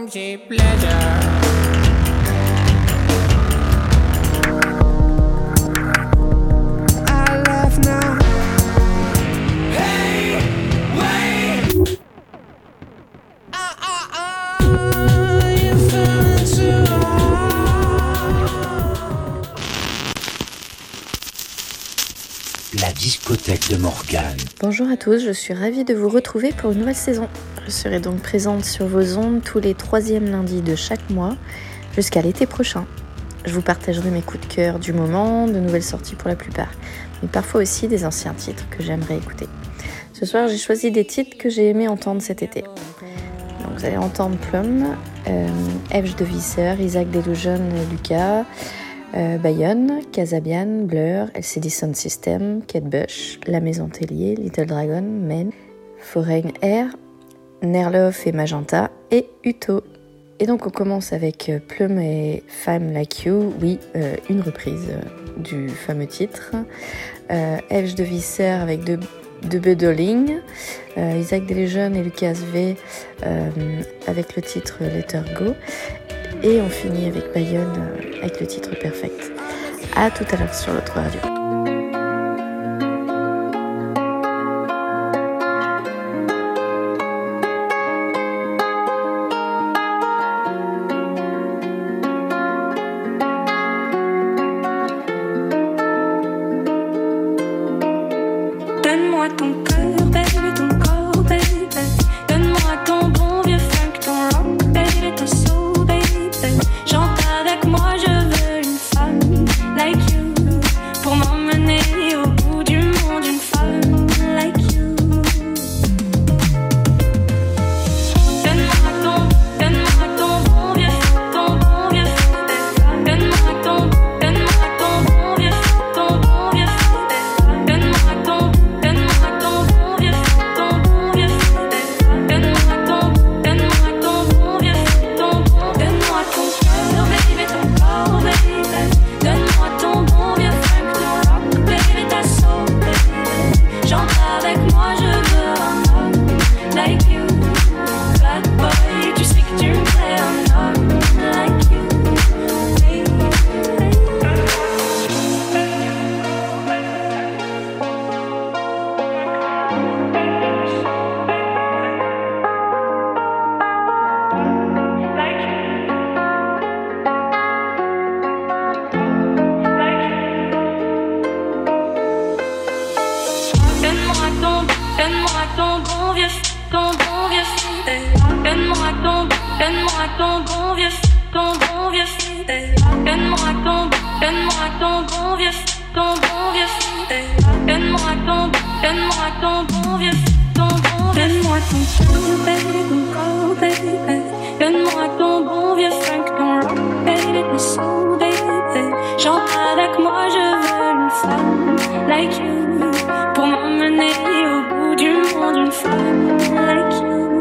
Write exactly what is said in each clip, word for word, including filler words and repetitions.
from cheap pleasure. I laugh now. Hey, wait. Ah, ah, ah, you feel too hard. La discothèque de Morgane. Bonjour à tous, je suis ravie de vous retrouver pour une nouvelle saison. Je serai donc présente sur vos ondes tous les troisièmes lundis de chaque mois jusqu'à l'été prochain. Je vous partagerai mes coups de cœur du moment, de nouvelles sorties pour la plupart, mais parfois aussi des anciens titres que j'aimerais écouter. Ce soir, j'ai choisi des titres que j'ai aimé entendre cet été. Donc, vous allez entendre Plum, euh, Edge de Visser, Isaac Delusion et Lucas, euh, Bayonne, Casabian, Blur, L C D Sound System, Kate Bush, La Maison Tellier, Little Dragon, Men, Foreign Air, Nerlof et Magenta et Uto. Et donc on commence avec Plum et Femme Like You, oui, euh, une reprise euh, du fameux titre. Euh, Edge de Visser avec De, de Bedoling, euh, Isaac Delusion et Lucas V euh, avec le titre Let Her Go. Et on finit avec Bayonne euh, avec le titre Perfect. À tout à l'heure sur l'autre radio. Donne-moi ton cœur, baby, ton corps, baby. Donne-moi ton bon vieux funk, ton rock, baby, ton soul, baby. Chante avec moi, je veux une femme like you pour m'emmener au bout du monde, une femme like you. Donne-moi ton, donne-moi ton bon vieux funk, ton bon vieux funk. Donne-moi ton, donne-moi ton bon vieux funk, ton bon vieux funk. Donne-moi ton, donne-moi ton bon vieux funk, ton bon vieux funk. Donne-moi ton, donne-moi ton bon vieux funk, ton bon. Donne-moi ton cœur, baby, ton corps, baby. Donne-moi ton bon vieux funk, ton rock, baby, ta soul, baby. Chante avec moi, je veux un homme like you. Bad boy, tu sais que tu me plais, un homme like you. Donne-moi ton, donne-moi ton bon vieux, ton bon vieux fidèle. Donne-moi ton, donne-moi ton bon vieux, ton bon vieux fidèle. Donne-moi ton, donne-moi ton bon vieux, ton bon vieux fidèle. Donne-moi ton, donne-moi ton bon vieux, ton bon vieux. Donne-moi ton cœur, baby, ton corps, baby. Donne-moi ton bon vieux funk, ton rock, baby, ton soul, baby. Chante avec moi, je veux une femme like you pour m'emmener au bout du monde, une femme like you.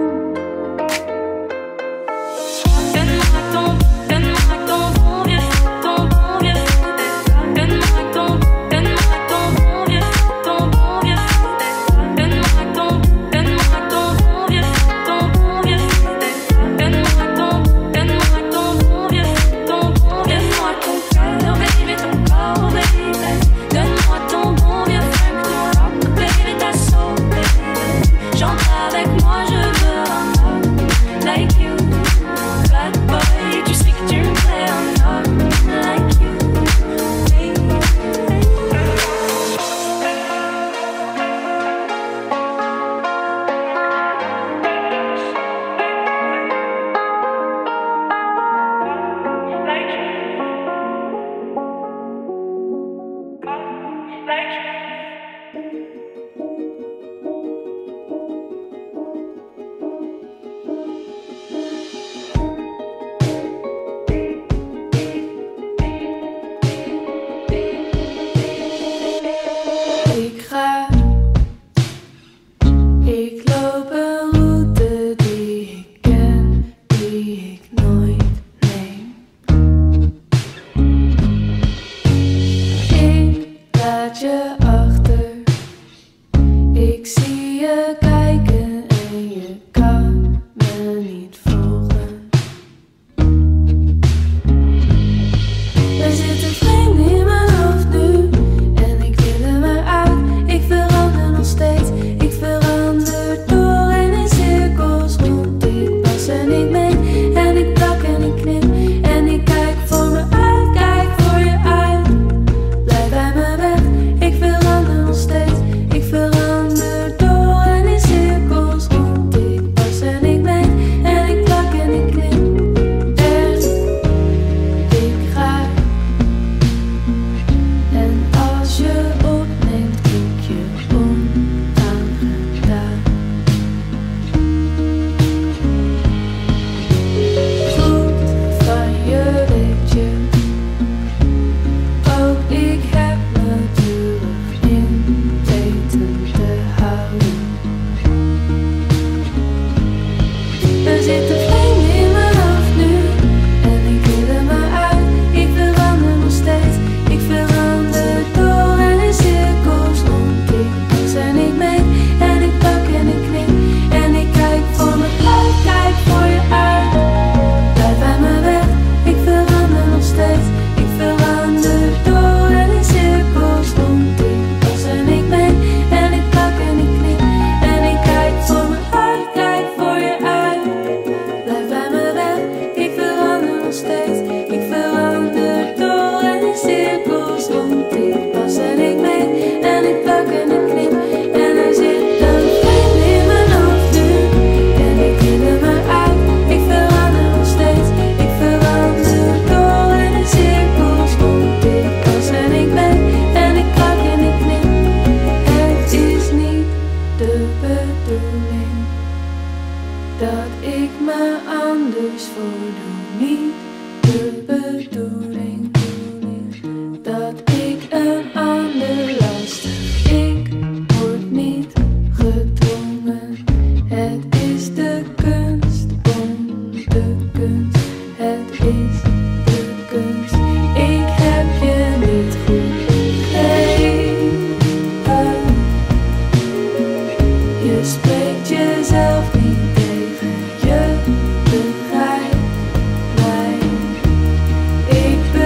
Donne-moi ton, donne-moi ton bon vieux, ton bon vieux. Donne-moi ton, donne-moi ton bon vieux, ton bon vieux. Donne-moi ton, donne-moi ton bon vieux, ton bon vieux. Donne-moi anders voordoen. Niet de bedoeling dat ik een ander lastig. Ik word niet gedwongen. Het is de kunst om de kunst. Het is de kunst. Ik heb je niet goed begrepen. Je spreekt jezelf niet tegen. Je begrijpt mij. Ik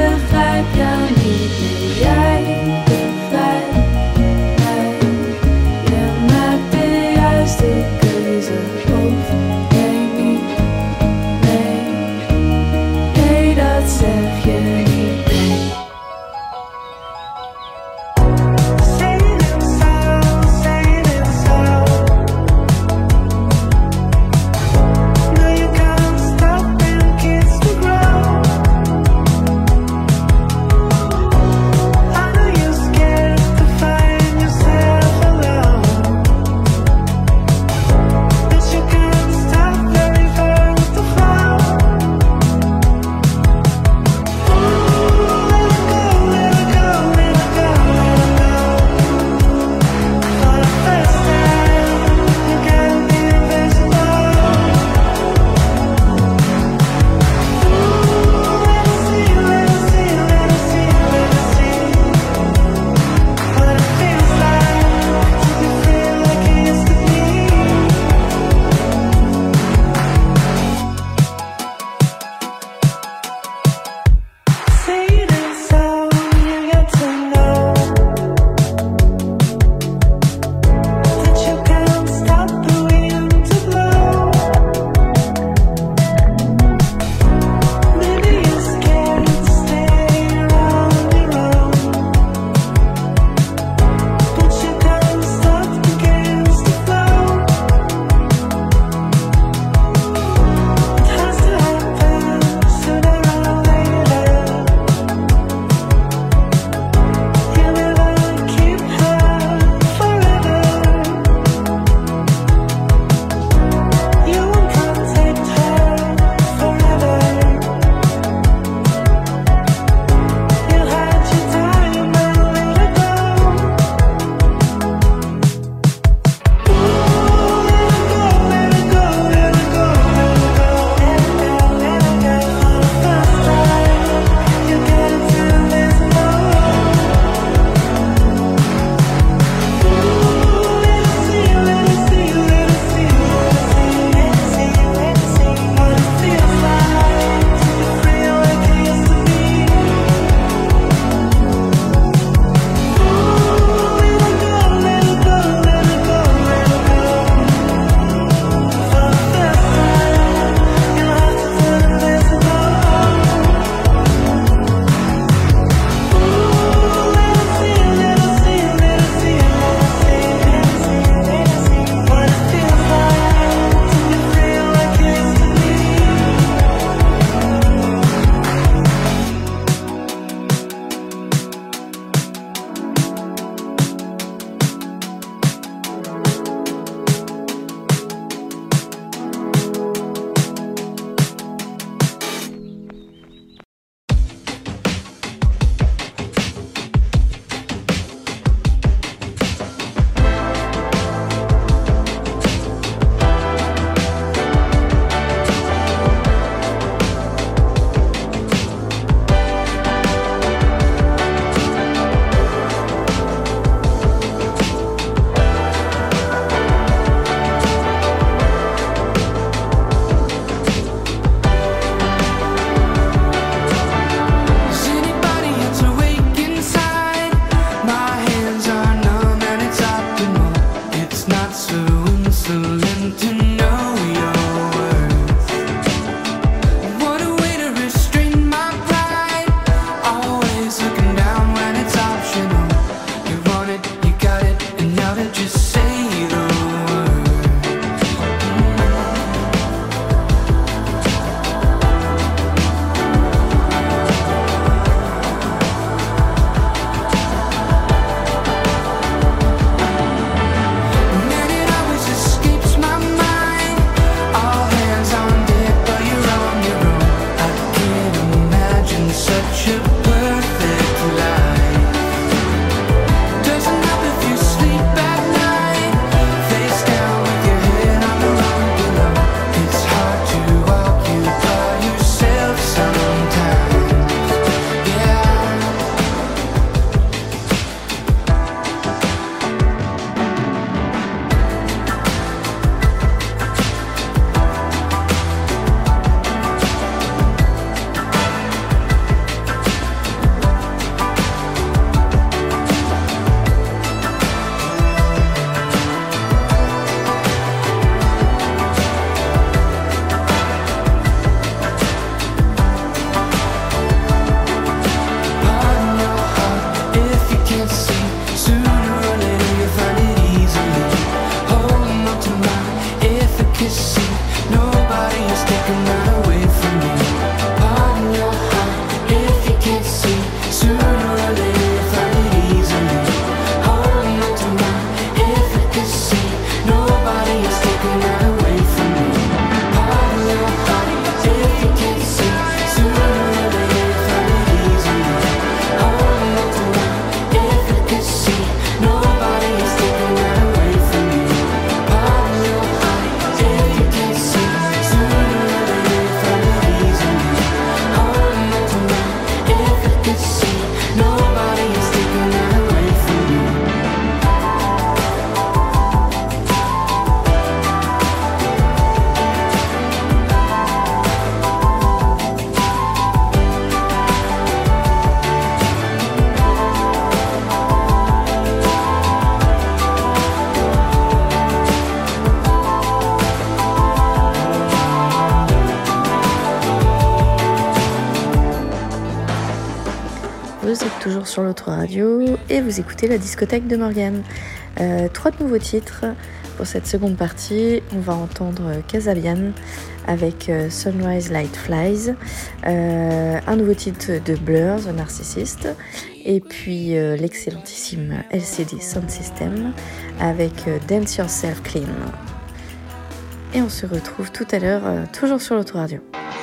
vous êtes toujours sur l'autre radio et vous écoutez la discothèque de Morgane. Euh, trois nouveaux titres pour cette seconde partie. On va entendre Kasabian avec euh, Sunrise Light Flies, euh, un nouveau titre de Blur, The Narcissist, et puis euh, l'excellentissime L C D Sound System avec euh, Dance Yourself Clean. Et on se retrouve tout à l'heure, euh, toujours sur l'autre radio.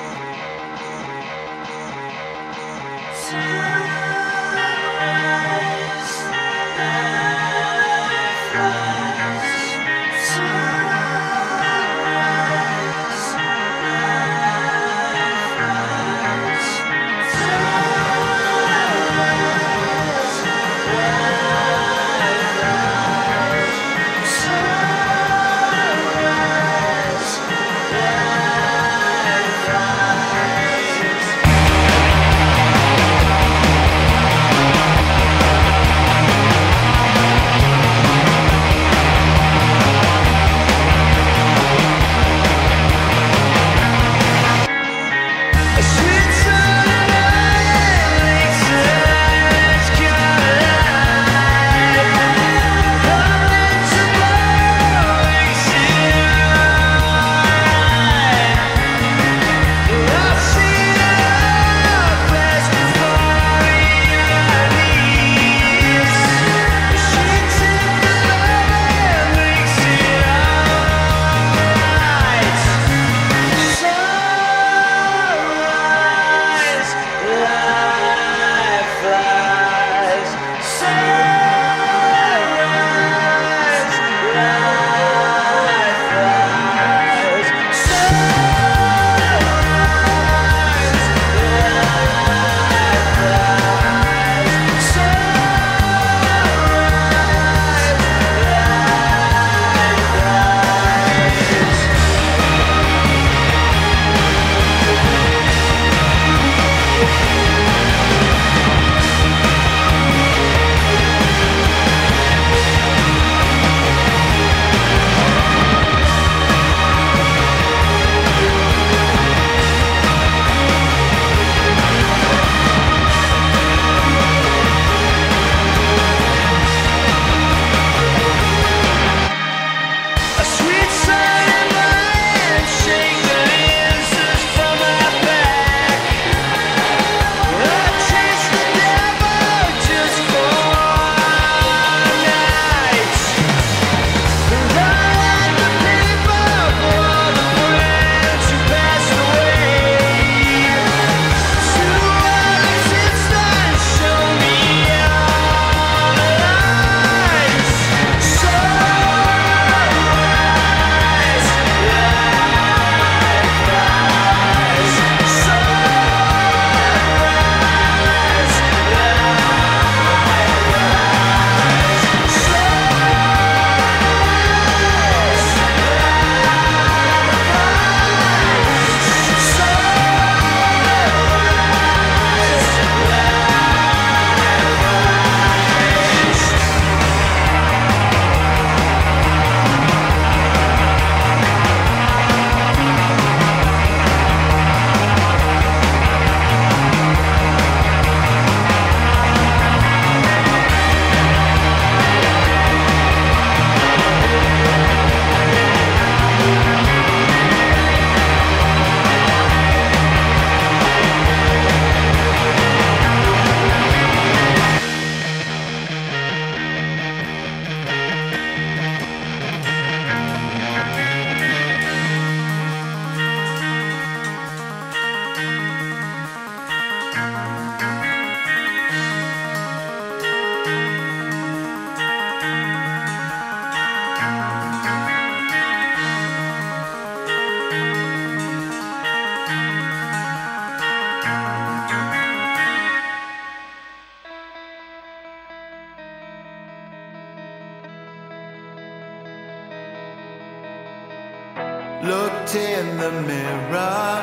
Looked in the mirror,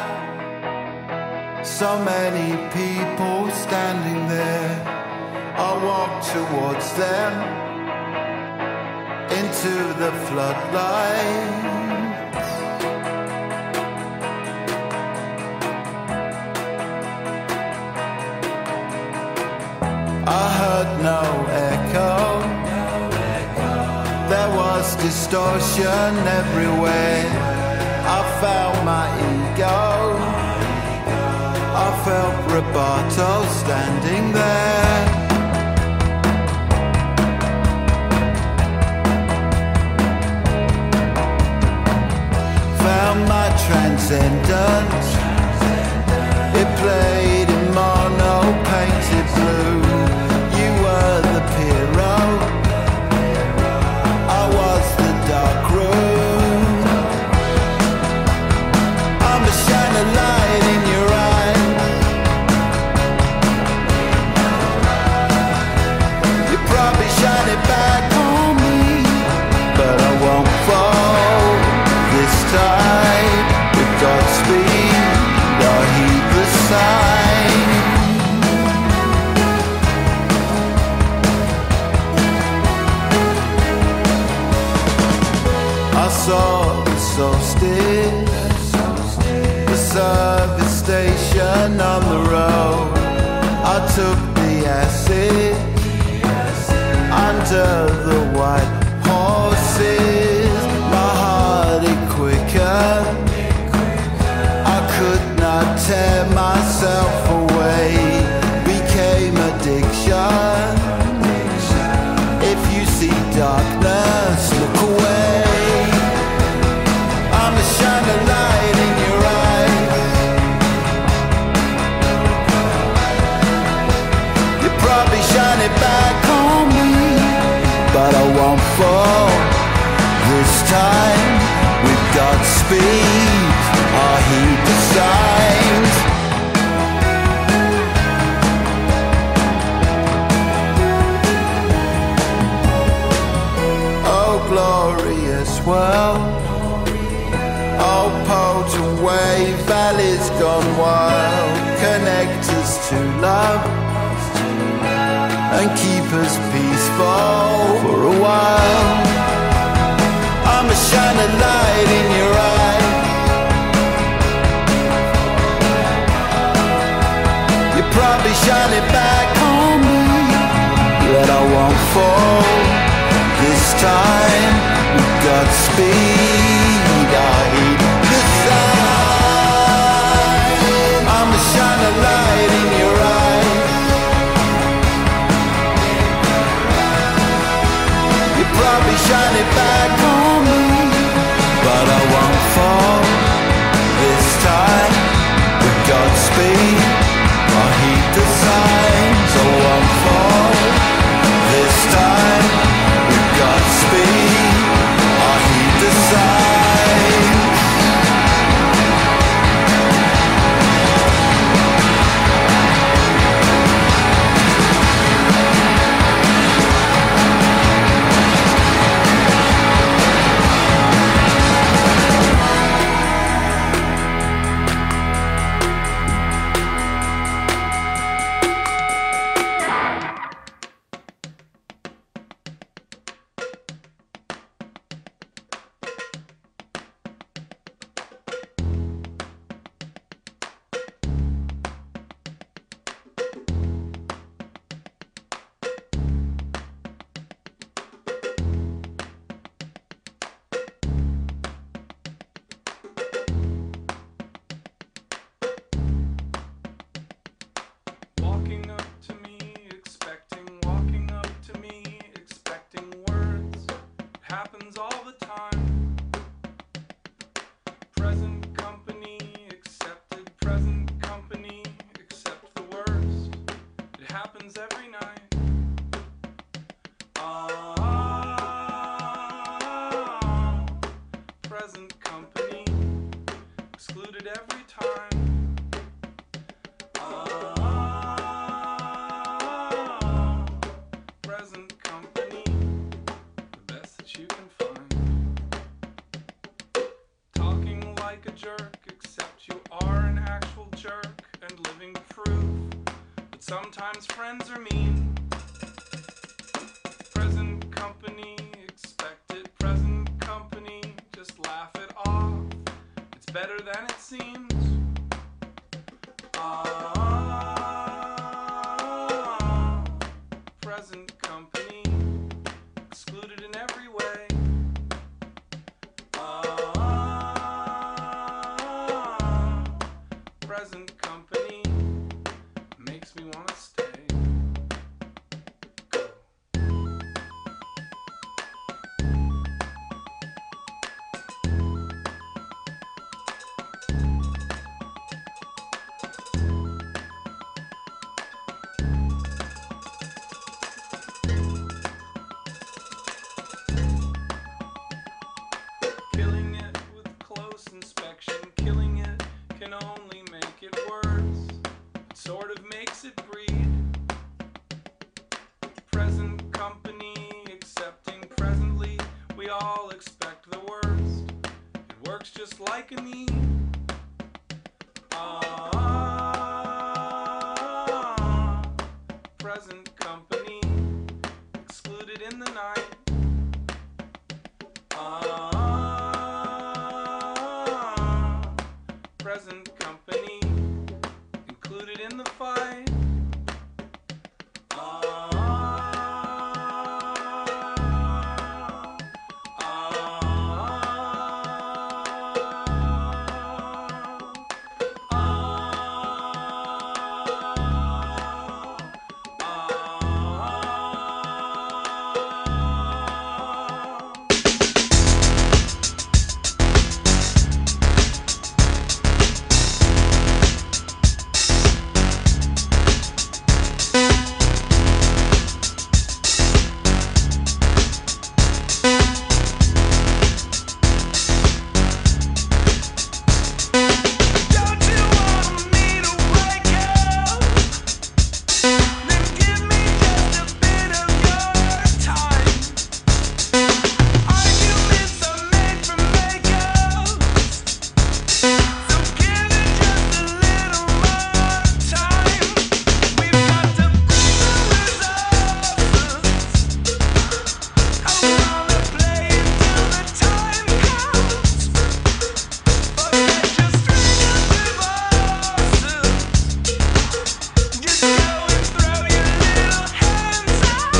so many people standing there. I walked towards them into the floodlights. heard no echo. There was distortion everywhere. I felt my ego. I felt Roboto standing there. Found my transcendence. It played in mono painted blue. You were the hero. I was the dark room. I'm a shining light in your eye. You probably shine it back on me, but I won't fall this time. With Godspeed, I'll heed the sign. I saw the solstice, the service station on the road. I took the acid under the white horses. My heart it quicker. I could not tear myself away. Became addiction. If you see darkness, look away. I'm a shining light in your eyes. You probably shine it back on me, but I won't fall this time. With Godspeed, I heed the signs. Oh, glorious world. Oh, potent wave, valleys gone wild. Connect us to love and keep us peaceful for a while. I'm a shining light in your eye. You probably shine it back on me, but I won't fall this time. With Godspeed, I heed the sign. I'm a shining light in your eye. You probably shine it back on me, but I won't fall this time. With Godspeed, I heed the signs. I won't fall this time. With Godspeed, I heed the signs. Walking up to me, expecting, walking up to me, expecting words. It happens all the time. Present company accepted, present company accept the worst. It happens every night. Ah, present company excluded every time. Present company, the best that you can find. Talking like a jerk, except you are an actual jerk and living proof that sometimes friends are mean. Present company, expected present company, just laugh it off. It's better than it seems. Ah, present company makes me wanna stay. Go. Killing it with close inspection, killing it can only make it worse. It sort of makes it breed. Present company accepting presently, we all expect the worst. It works just like a need. Ah, present company excluded in the night. Ah, present company included in the fight. Ah, Don't you want me to wake up? Then give me just a bit of your time. Arguments are made from makeups, so give it just a little more time. We've got to bring the resources. I wanna play until the time comes. Forget your string of divorces. Just go and throw your little hands up.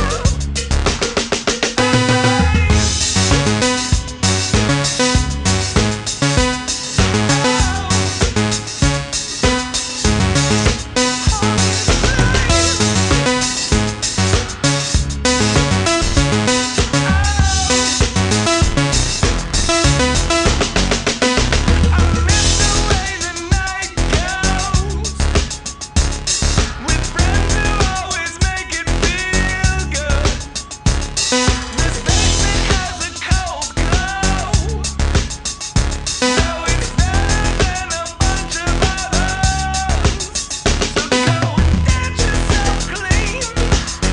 I miss the way the night goes with friends who always make it feel good. This basement has a cold glow, so it's better than a bunch of others. So go and dance yourself clean. Go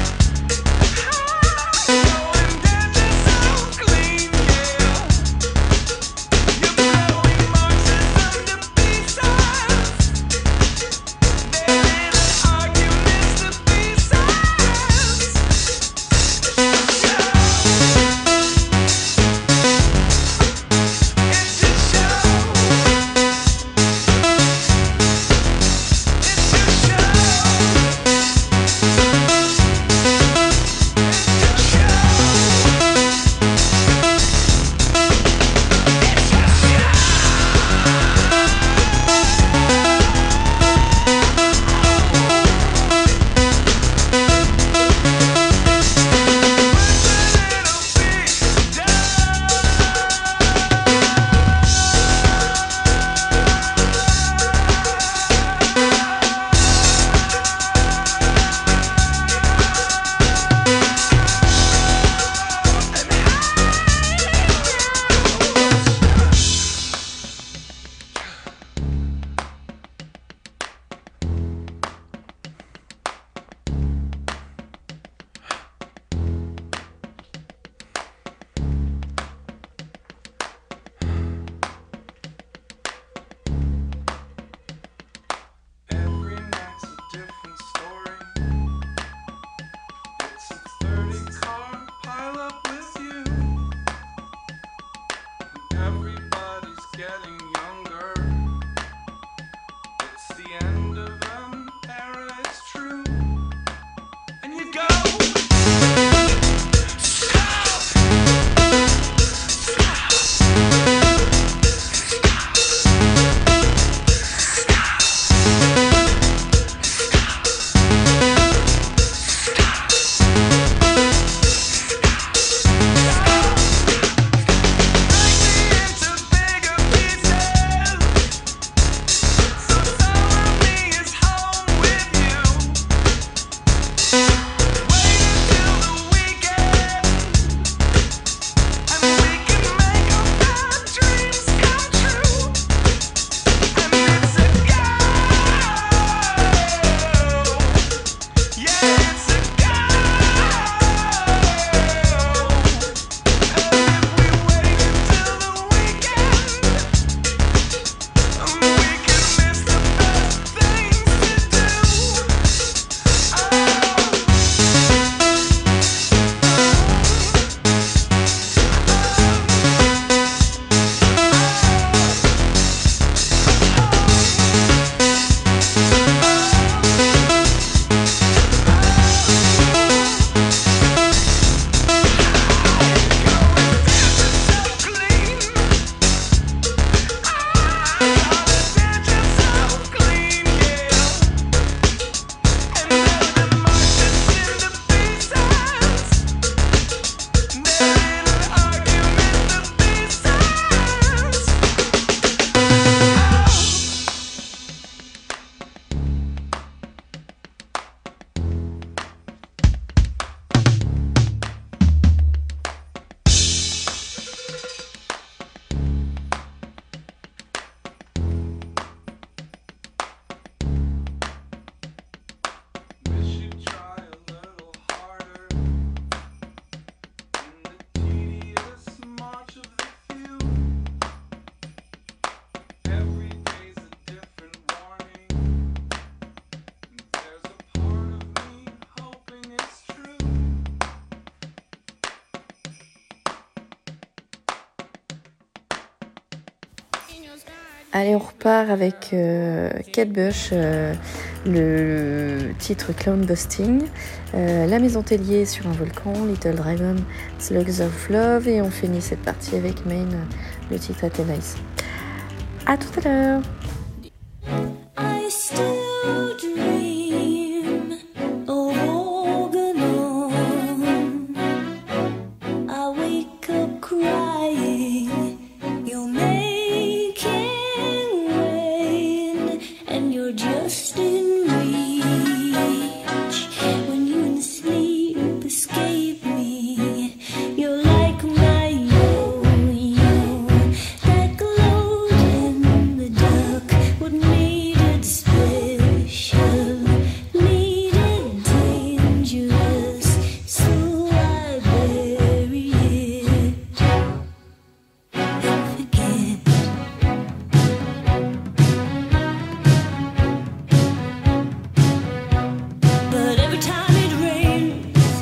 and dance yourself clean, yeah. You're throwing Marxism to pieces. Their little arguments to pieces. It's your show. It's your show. It's your Every night's a different story. It's a thirty car pile up with you. Everybody's getting younger. It's the end of an era, it's true. And you go. Stop! Stop! Allez, on repart avec euh, Kate Bush, euh, le titre Clown Busting, euh, La Maison Tellier sur un volcan, Little Dragon, Slugs of Love, et on finit cette partie avec Main, le titre Athena Ice. À tout à l'heure. I still dream of Organon. I wake up crying. You're making rain, and you're just in reach. When you in sleep escape me, you're like my yo-yo that glowed in the dark. What made it special? Made it dangerous, so I bury it and forget. But every time it rains,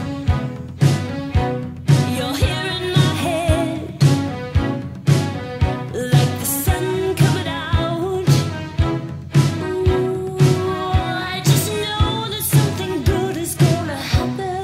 you're here in my head, like the sun coming out. Ooh, I just know that something good is gonna happen.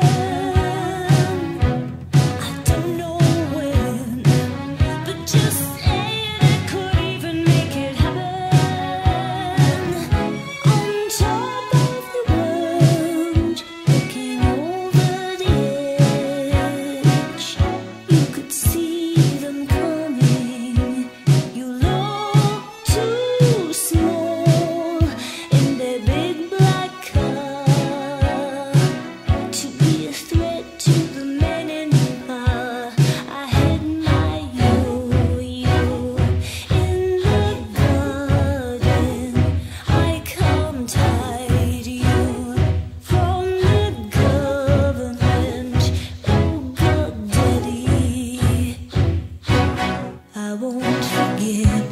I don't know when, but just saying it could even make it happen. On top of the world, looking over the edge, you could see them coming. You look too small in their big black car to be a threat to the men in power. I had my yo-yo in the garden. I come tied you from the government. Oh God, Daddy, I won't forget.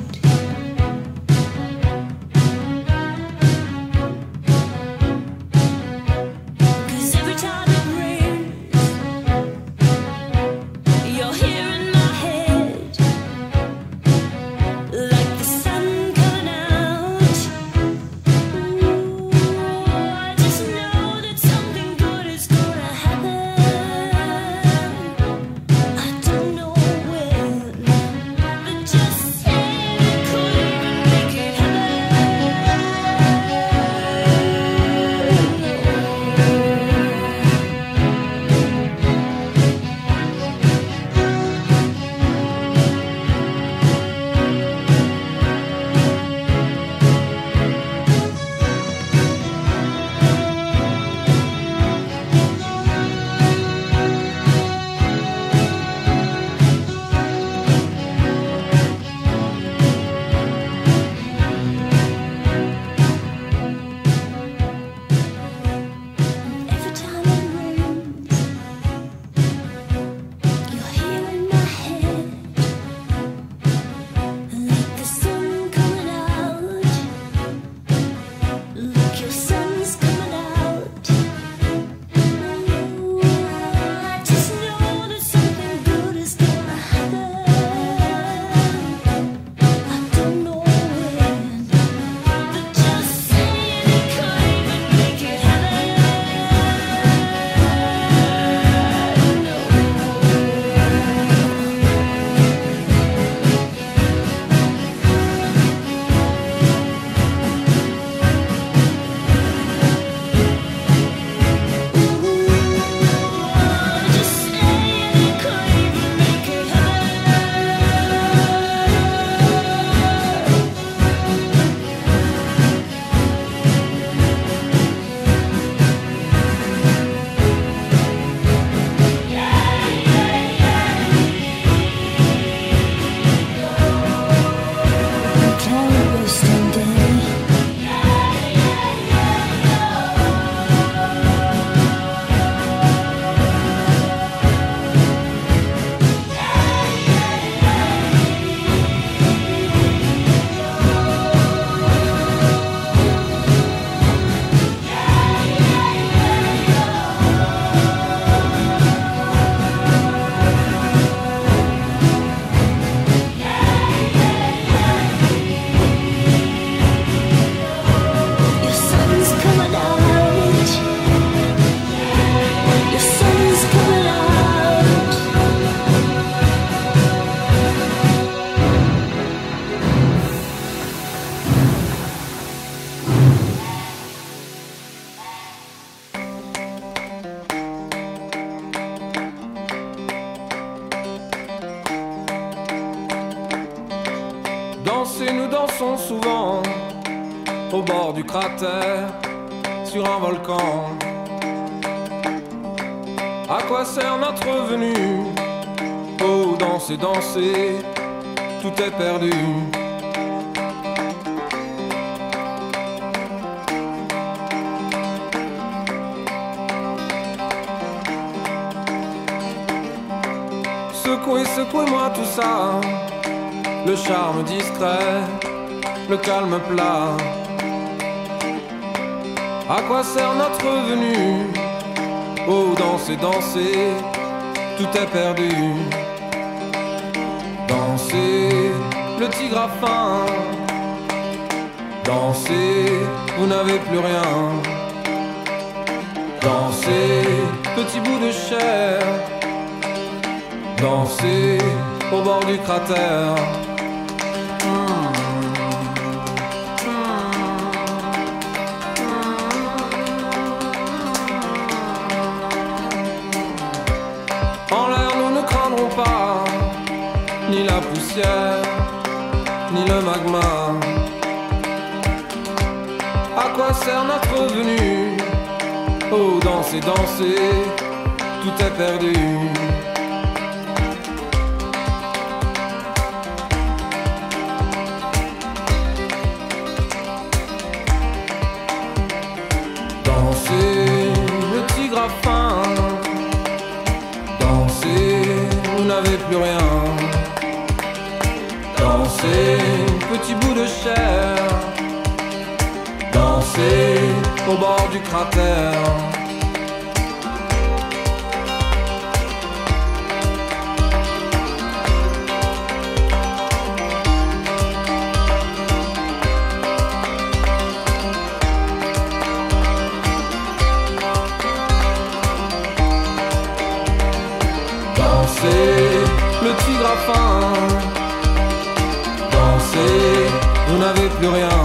Cause every time it rains, you're here in my head, like the sun coming out. Ooh, I just know that something good is gonna happen. I don't know when, but just saying it could even make it happen. Every time it rains, you're here in my head, like the sun coming out. Look, your sun's coming out. Ooh, I just know that something good is gonna happen. I don't know when, but just saying it could even make it happen. au bord du cratère, sur un volcan. À quoi sert notre venue? Oh, danser, danser, tout est perdu. Secouez, secouez-moi tout ça, le charme discret, le calme plat. À quoi sert notre venue? Oh, danser, danser, tout est perdu. Dansez, le tigre a faim. Dansez, vous n'avez plus rien. Dansez, petit bout de chair. Dansez, au bord du cratère. En l'air, nous ne craindrons pas ni la poussière, ni le magma. À quoi sert notre venue? Oh, danser, danser, tout est perdu. Dansez, le tigre a faim. Dansez, vous n'avez plus rien. Dansez, petit bout de chair. Dansez, au bord du cratère. Dansez, le tigre a faim. Dansez, vous n'avez plus rien.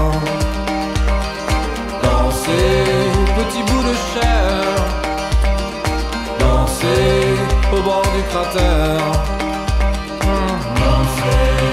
Dansez, petit bout de chair. Dansez, au bord du cratère. Dansez.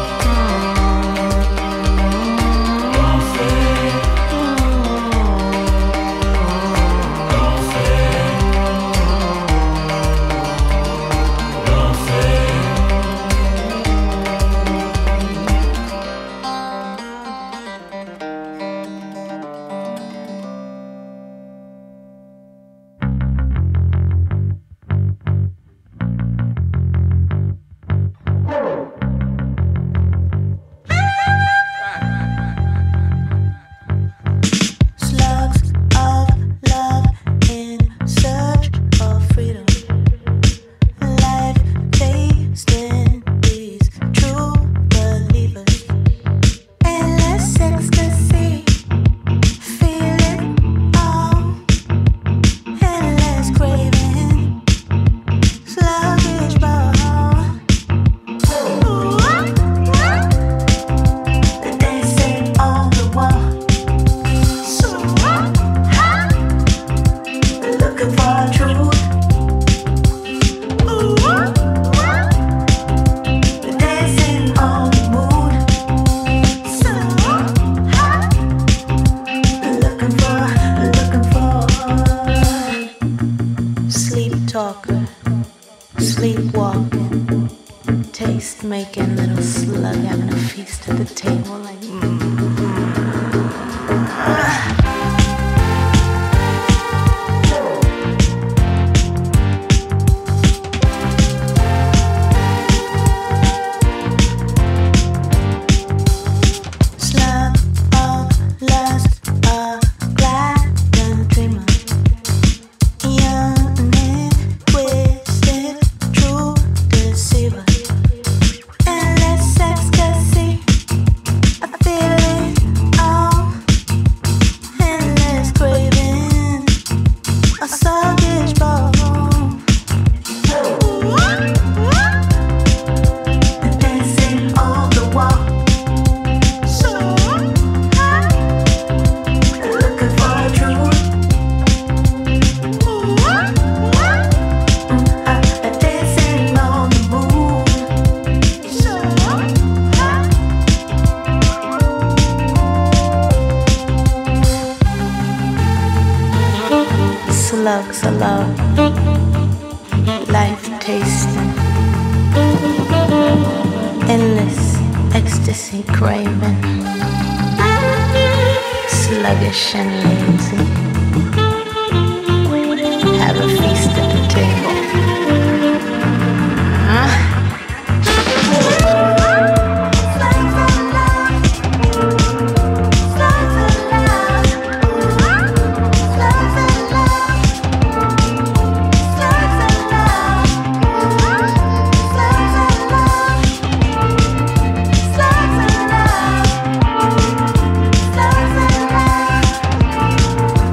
Slugs of love in search of freedom. Life tasting these true believers. Endless ecstasy, feel it all. Endless craving, sluggish bone. The dancing on the wall. So hot, looking for truth. Ooh, the dancing on the moon. So hot, looking for, looking for. Sleep talker, sleepwalking, taste making little slug having a feast at the table like. Slum of lust, a glad dreamer. Young and twisted, true deceiver. Endless ecstasy, slugs of love, life tasting, endless ecstasy craving, sluggish and lazy. Have a feast at the table. Huh? Slugs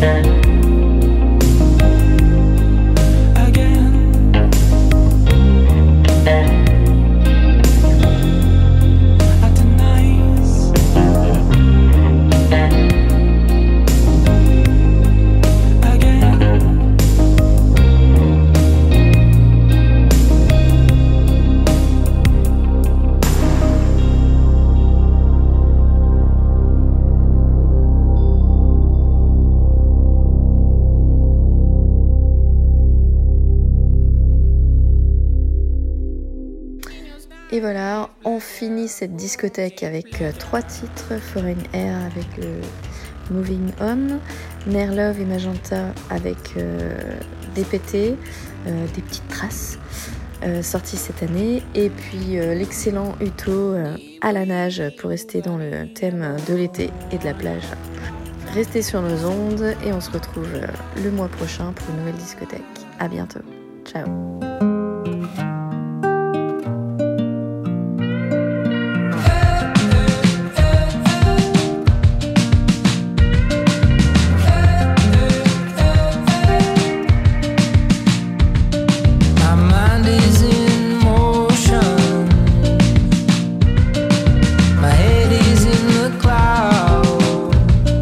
Et voilà, on finit cette discothèque avec euh, trois titres. Foreign Air avec le Moving On, Nerlove et Magenta avec euh, des P T, euh, des petites traces euh, sorties cette année. Et puis euh, l'excellent Uto euh, à la nage pour rester dans le thème de l'été et de la plage. Restez sur nos ondes et on se retrouve euh, le mois prochain pour une nouvelle discothèque. À bientôt. Ciao. My mind is in motion. My head is in the cloud.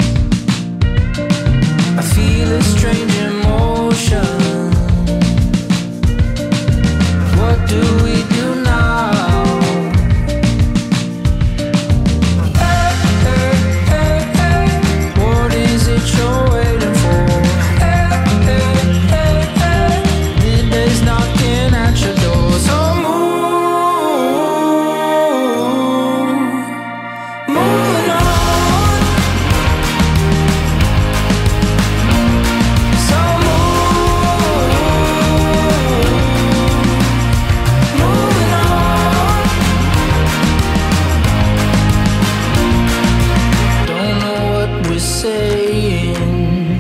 I feel a strange emotion. What do we do now? Hey, hey, hey, hey. What is it you're waiting for? Hey, hey, hey, hey. Midnight's knocking at your door. So move, moving on. So move, moving on. Don't know what we're saying,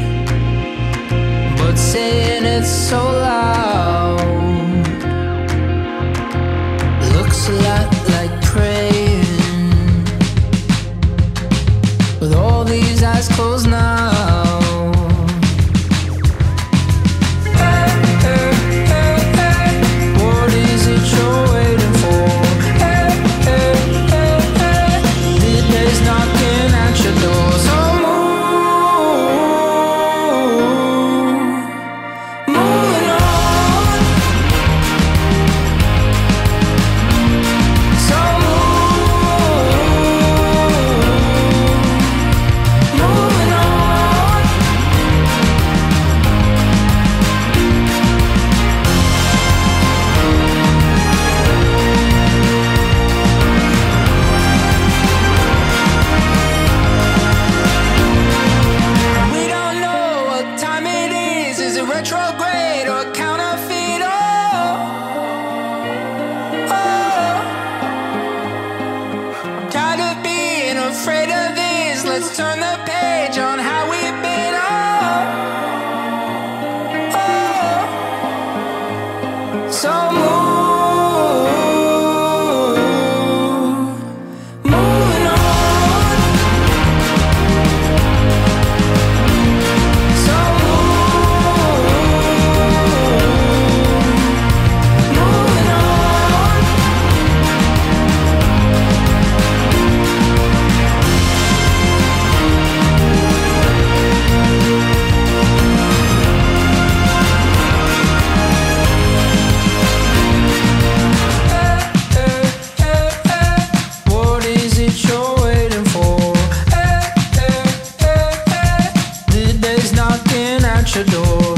but saying it so loud looks a lot like praying. With all these eyes closed now. Hey, hey, hey, hey. What is it you're waiting for? Hey, hey, hey, hey. Midnight's knocking at your door. So move, moving on. So move, moving on. We don't know what time it is. Is it retrograde or counterfeit? Oh, oh. I'm tired of being afraid of this. Let's turn the page on how we've been. Oh, oh. So move, moving on. So move, moving on. Hey, hey, hey, hey. What is it you're waiting for? Hey, hey, hey, hey. Midnight's knocking at your door.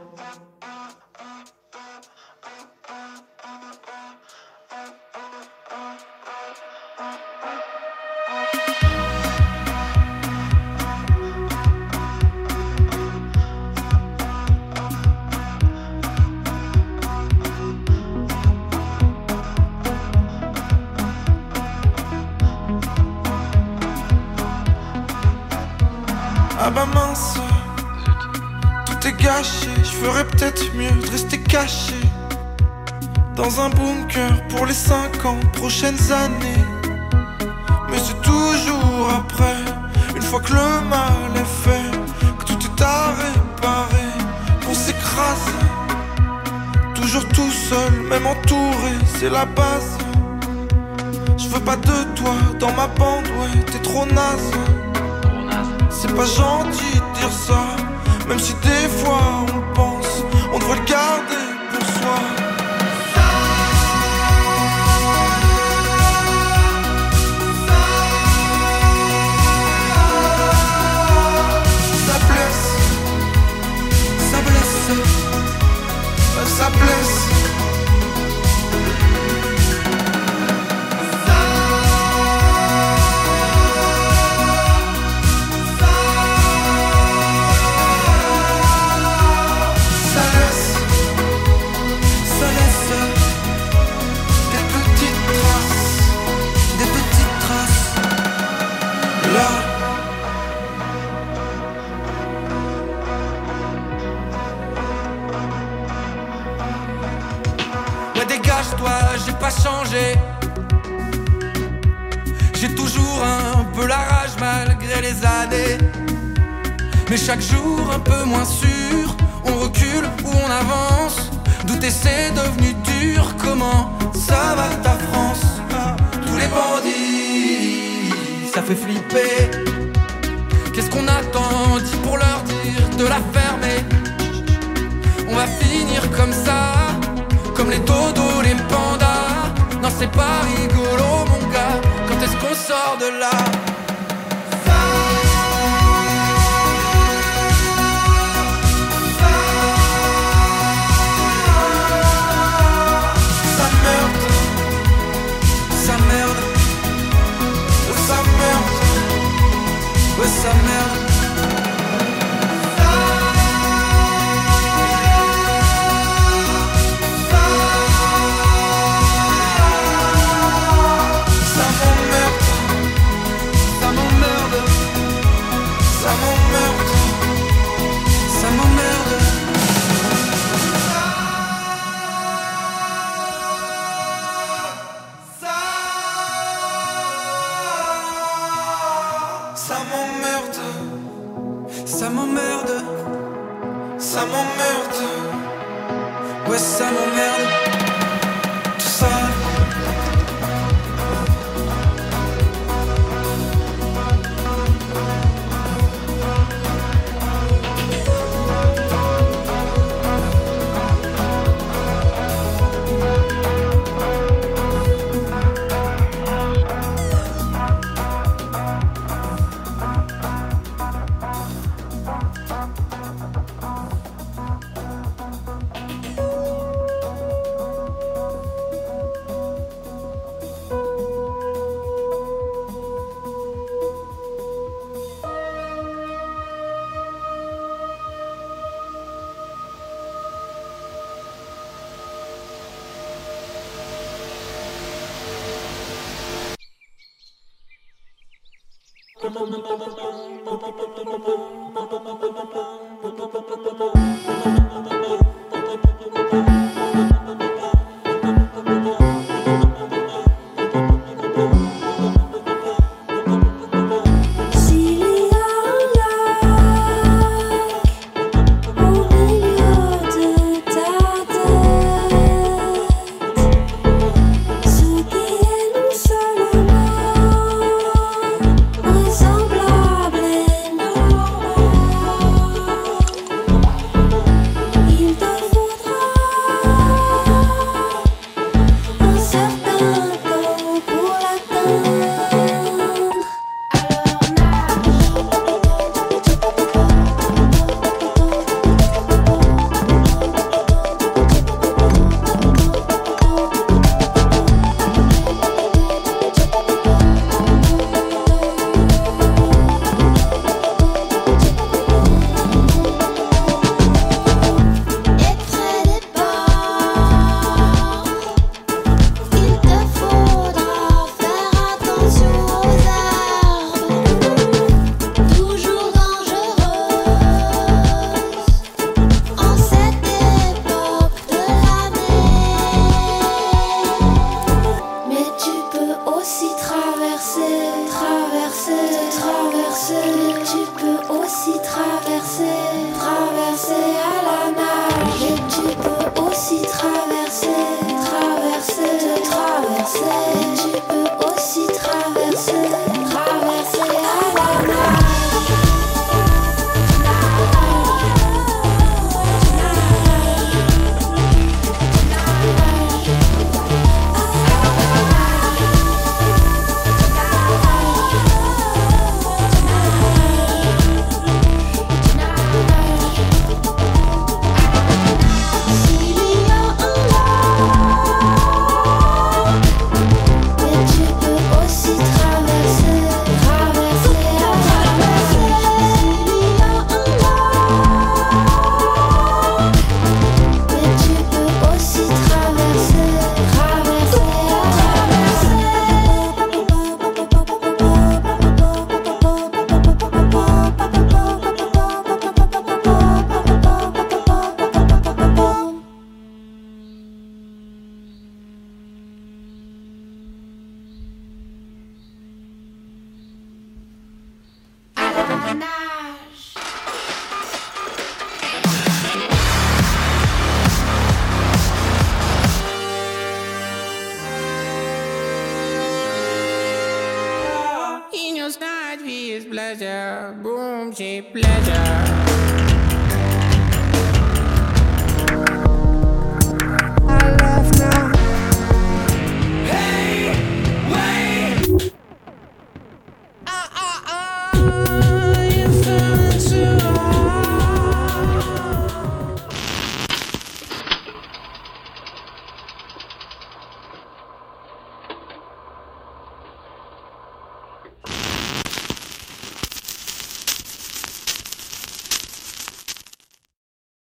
Ah bah mince, tout est gâché. Je ferais peut-être mieux de rester caché dans un bunker pour les cinquante prochaines années. Mais c'est toujours après, une fois que le mal est fait, que tout est c'est la base. Je veux pas de toi dans ma bande, ouais, t'es trop naze. C'est pas gentil de dire ça, même si des fois on le pense, on devrait le garder pour soi. Ça blesse, ça blesse, ça blesse. Dégage-toi, j'ai pas changé. J'ai toujours un peu la rage malgré les années. Mais chaque jour un peu moins sûr. On recule ou on avance. Douter c'est devenu dur. Comment ça va ta France? Tous les bandits, ça fait flipper. Qu'est-ce qu'on attend? Dit pour leur dire de la fermer. On va finir comme ça, comme les dodos, les pandas. Non c'est pas rigolo mon gars. Quand est-ce qu'on sort de là? Ça merde, ça merde, ça merde, ouais ça merde. Ça m'emmerde, ça m'emmerde, ouais ça m'emmerde, tout ça. Ressemblable et normal. guilty pleasure.